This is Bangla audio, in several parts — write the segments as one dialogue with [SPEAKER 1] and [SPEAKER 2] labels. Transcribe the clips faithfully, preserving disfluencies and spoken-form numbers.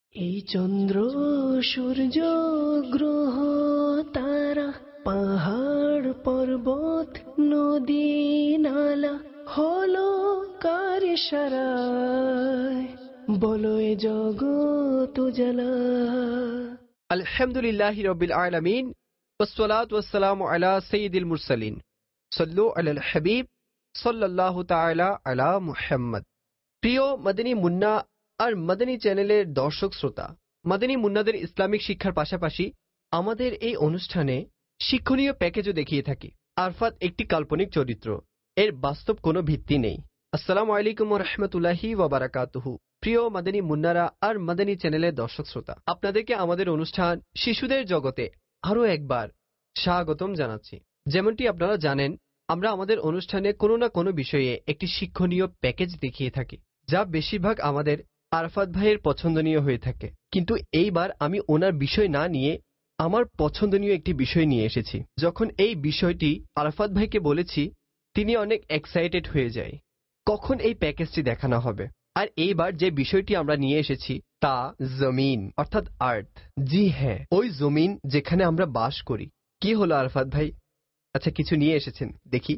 [SPEAKER 1] এই চন্দ্র সূর্য গ্রহ তারা পাহাড় পর্বত নদী নালা হলো কার ইশারায়, বলো এ জগৎ উজালা।
[SPEAKER 2] আলহামদুলিল্লাহি রাব্বিল আলামিন ওয়াসসালাতু ওয়াসসালামু আলা সাইয়্যিদিল মুরসালিন সাল্লু আলাল হাবিব সাল্লাল্লাহু তাআলা আলা মুহাম্মদ। প্রিয় মদনী মুন্না আর মদনী চ্যানেলের দর্শক শ্রোতা, মদনী মুন্নাদের ইসলামিক শিক্ষার পাশাপাশি আমাদের এই অনুষ্ঠানে শিক্ষণীয় প্যাকেজও দেখিয়ে থাকি। আরফাত একটি কাল্পনিক চরিত্র, এর বাস্তব কোনো ভিত্তি নেই। আসসালামু আলাইকুম ওয়া রাহমাতুল্লাহি ওয়া বারাকাতুহু। প্রিয় মদনী মুন্নারা আর মদনী চ্যানেলের দর্শক শ্রোতা, আপনাদেরকে আমাদের অনুষ্ঠান শিশুদের জগতে আরও একবার স্বাগতম জানাচ্ছি। যেমনটি আপনারা জানেন, আমরা আমাদের অনুষ্ঠানে কোনো না কোনো বিষয়ে একটি শিক্ষণীয় প্যাকেজ দেখিয়ে থাকি, যা বেশিরভাগ আমাদের আরফাত ভাইয়ের পছন্দনীয় হয়ে থাকে। কিন্তু এইবার আমি ওনার বিষয় না নিয়ে আমার পছন্দনীয় একটি বিষয় নিয়ে এসেছি। যখন এই বিষয়টি আরফাত ভাইকে বলেছি, তিনি অনেক এক্সাইটেড হয়ে যায় কখন এই প্যাকেজটি দেখানো হবে। আর এইবার যে বিষয়টি আমরা নিয়ে এসেছি তা জমিন, অর্থাৎ আর্থ। জি হ্যাঁ, ওই জমিন যেখানে আমরা বাস করি। কি হলো আরফাত ভাই? আচ্ছা, কিছু নিয়ে এসেছেন দেখি।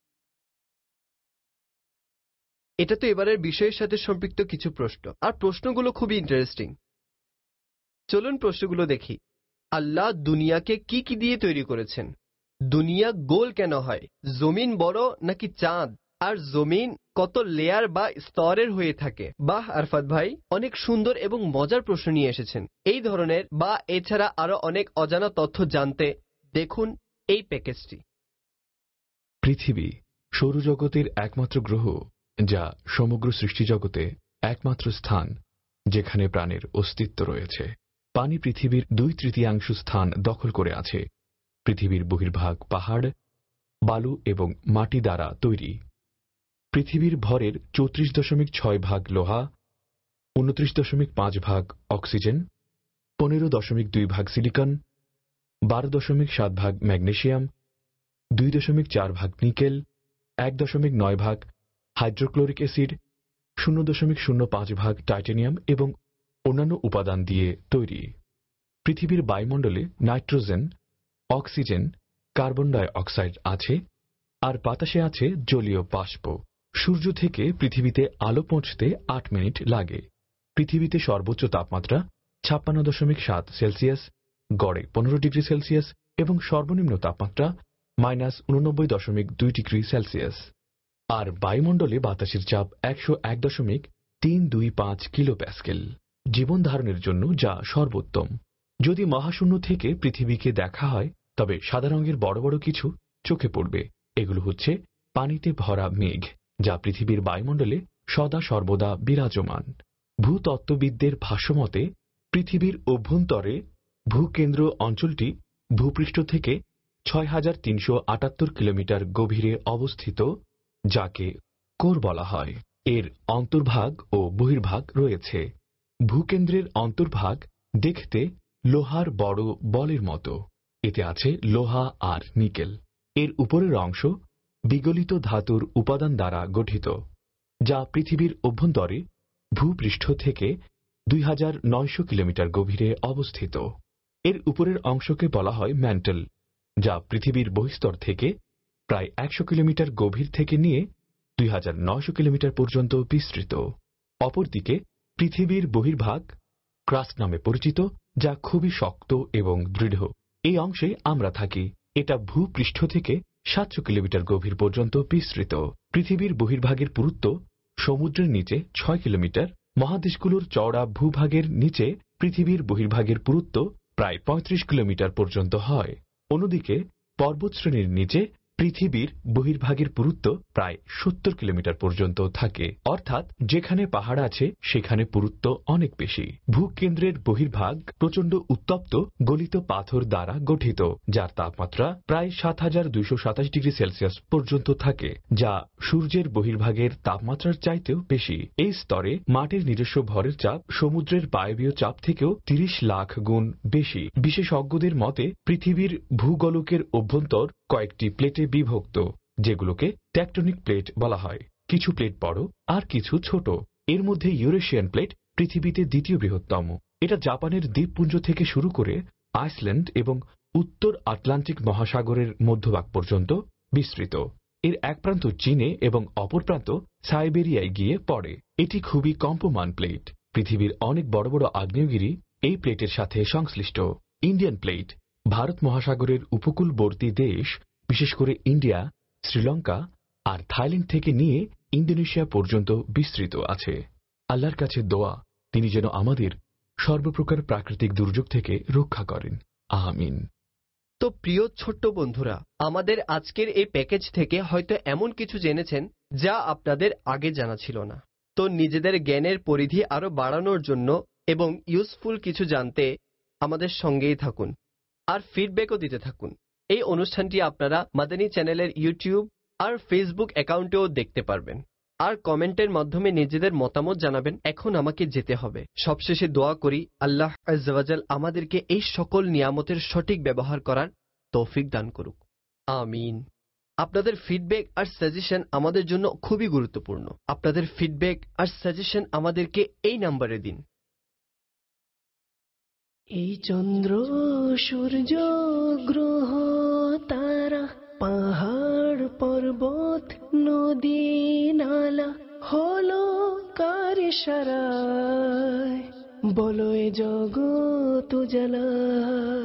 [SPEAKER 2] এটা তো এবারের বিষয়ের সাথে সম্পৃক্ত কিছু প্রশ্ন, আর প্রশ্নগুলো খুবই ইন্টারেস্টিং। চলুন প্রশ্নগুলো দেখি। আল্লাহ দুনিয়াকে কি কি দিয়ে তৈরি করেছেন? দুনিয়া গোল কেন হয়? জমিন বড় নাকি চাঁদ? আর জমিন কত লেয়ার বা স্তরের হয়ে থাকে? বাহ আরফাত ভাই, অনেক সুন্দর এবং মজার প্রশ্ন নিয়ে এসেছেন। এই ধরনের বা এছাড়া আরো অনেক অজানা তথ্য জানতে দেখুন এই প্যাকেজটি।
[SPEAKER 3] পৃথিবী সৌরজগতের একমাত্র গ্রহ, যা সমগ্র সৃষ্টিজগতে একমাত্র স্থান যেখানে প্রাণের অস্তিত্ব রয়েছে। পানি পৃথিবীর দুই তৃতীয়াংশ স্থান দখল করে আছে। পৃথিবীর বহির্ভাগ পাহাড়, বালু এবং মাটি দ্বারা তৈরি। পৃথিবীর ভরের চৌত্রিশ দশমিক ছয় ভাগ লোহা, উনত্রিশ দশমিক পাঁচ ভাগ অক্সিজেন, পনেরো দশমিক দুই ভাগ সিলিকন, বারো দশমিক সাত ভাগ ম্যাগনেশিয়াম, দুই দশমিক চার ভাগ নিকেল, এক দশমিক নয় ভাগ হাইড্রোক্লোরিক অ্যাসিড, শূন্য দশমিক শূন্য পাঁচ ভাগ টাইটানিয়াম এবং অন্যান্য উপাদান দিয়ে তৈরি। পৃথিবীর বায়ুমণ্ডলে nitrogen, oxygen, carbon dioxide আছে, আর বাতাসে আছে জলীয় বাষ্প। সূর্য থেকে পৃথিবীতে আলো পৌঁছতে আট মিনিট লাগে। পৃথিবীতে সর্বোচ্চ তাপমাত্রা ছাপ্পান্ন দশমিক সাত সেলসিয়াস, গড়ে পনেরো ডিগ্রি সেলসিয়াস এবং সর্বনিম্ন তাপমাত্রা মাইনাস উননব্বই দশমিক দুই ডিগ্রি সেলসিয়াস। আর বায়ুমণ্ডলে বাতাসের চাপ একশো এক দশমিক তিন দুই পাঁচ কিলো প্যাসকেল, জীবন ধারণের জন্য যা সর্বোত্তম। যদি মহাশূন্য থেকে পৃথিবীকে দেখা হয়, তবে সাদা রঙের বড় বড় কিছু চোখে পড়বে। এগুলো হচ্ছে পানিতে ভরা মেঘ, যা পৃথিবীর বায়ুমণ্ডলে সদা সর্বদা বিরাজমান। ভূতত্ত্ববিদদের ভাষ্যমতে পৃথিবীর অভ্যন্তরে ভূকেন্দ্র অঞ্চলটি ভূপৃষ্ঠ থেকে ছয় হাজার তিনশো আটাত্তর কিলোমিটার গভীরে অবস্থিত, যাকে কোর বলা হয়। এর অন্তর্ভাগ ও বহির্ভাগ রয়েছে। ভূকেন্দ্রের অন্তর্ভাগ দেখতে লোহার বড় বলের মতো। এতে আছে লোহা আর নিকেল। এর উপরের অংশ বিগলিত ধাতুর উপাদান দ্বারা গঠিত, যা পৃথিবীর অভ্যন্তরে ভূপৃষ্ঠ থেকে দুই হাজার নয়শো কিলোমিটার গভীরে অবস্থিত। এর উপরের অংশকে বলা হয় ম্যান্টল, যা পৃথিবীর বহিস্তর থেকে প্রায় একশো কিলোমিটার গভীর থেকে নিয়ে দুই হাজার নয়শো কিলোমিটার পর্যন্ত বিস্তৃত। অপরদিকে পৃথিবীর বহির্ভাগ ক্রাস্ট নামে পরিচিত, যা খুবই শক্ত এবং দৃঢ়। এই অংশে আমরা থাকি। এটা ভূপৃষ্ঠ থেকে সাতশো কিলোমিটার গভীর পর্যন্ত বিস্তৃত। পৃথিবীর বহির্ভাগের পুরুত্ব সমুদ্রের নিচে ছয় কিলোমিটার। মহাদেশগুলোর চওড়া ভূভাগের নিচে পৃথিবীর বহির্ভাগের পুরুত্ব প্রায় পঁয়ত্রিশ কিলোমিটার পর্যন্ত হয়। অন্যদিকে পর্বতশ্রেণীর নিচে পৃথিবীর বহির্ভাগের পুরুত্ব প্রায় সত্তর কিলোমিটার পর্যন্ত থাকে। অর্থাৎ যেখানে পাহাড় আছে সেখানে পুরুত্ব অনেক বেশি। ভূকেন্দ্রের বহির্ভাগ প্রচণ্ড উত্তপ্ত গলিত পাথর দ্বারা গঠিত, যার তাপমাত্রা প্রায় সাত হাজার দুইশো সাতাশ ডিগ্রি সেলসিয়াস পর্যন্ত থাকে, যা সূর্যের বহির্ভাগের তাপমাত্রার চাইতেও বেশি। এই স্তরে মাটির নিজস্ব ভরের চাপ সমুদ্রের বায়বীয় চাপ থেকেও তিরিশ লাখ গুণ বেশি। বিশেষজ্ঞদের মতে পৃথিবীর ভূগোলকের অভ্যন্তর কয়েকটি প্লেটে বিভক্ত, যেগুলোকে টেকটনিক প্লেট বলা হয়। কিছু প্লেট বড় আর কিছু ছোট। এর মধ্যে ইউরেশিয়ান প্লেট পৃথিবীতে দ্বিতীয় বৃহত্তম। এটা জাপানের দ্বীপপুঞ্জ থেকে শুরু করে আইসল্যান্ড এবং উত্তর আটলান্টিক মহাসাগরের মধ্যভাগ পর্যন্ত বিস্তৃত। এর এক প্রান্ত চীনে এবং অপর প্রান্ত সাইবেরিয়ায় গিয়ে পড়ে। এটি খুবই কম্পমান প্লেট। পৃথিবীর অনেক বড় বড় আগ্নেয়গিরি এই প্লেটের সাথে সংশ্লিষ্ট। ইন্ডিয়ান প্লেট ভারত মহাসাগরের উপকূলবর্তী দেশ, বিশেষ করে ইন্ডিয়া, শ্রীলঙ্কা আর থাইল্যান্ড থেকে নিয়ে ইন্দোনেশিয়া পর্যন্ত বিস্তৃত আছে। আল্লাহর কাছে দোয়া তিনি যেন আমাদের সর্বপ্রকার প্রাকৃতিক দুর্যোগ থেকে রক্ষা করেন, আমিন।
[SPEAKER 2] তো প্রিয় ছোট্ট বন্ধুরা, আমাদের আজকের এই প্যাকেজ থেকে হয়তো এমন কিছু জেনেছেন যা আপনাদের আগে জানা ছিল না। তো নিজেদের জ্ঞানের পরিধি আরো বাড়ানোর জন্য এবং ইউজফুল কিছু জানতে আমাদের সঙ্গেই থাকুন আর ফিডব্যাকও দিতে থাকুন। এই অনুষ্ঠানটি আপনারা মাদানী চ্যানেলের ইউটিউব আর ফেসবুক অ্যাকাউন্টেও দেখতে পারবেন আর কমেন্টের মাধ্যমে নিজেদের মতামত জানাবেন। এখন আমাকে যেতে হবে। সবশেষে দোয়া করি আল্লাহ আজ্জা ওয়া জাল আমাদেরকে এই সকল নিয়ামতের সঠিক ব্যবহার করার তৌফিক দান করুক, আমিন। আপনাদের ফিডব্যাক আর সাজেশন আমাদের জন্য খুবই গুরুত্বপূর্ণ। আপনাদের ফিডব্যাক আর সাজেশন আমাদেরকে এই নম্বরে দিন।
[SPEAKER 1] এই চন্দ্র সূর্য গ্রহ তারা পাহাড় পর্বত নদী নালা হলো কার ইশারায়, বলো এ জগৎ জ্বালা।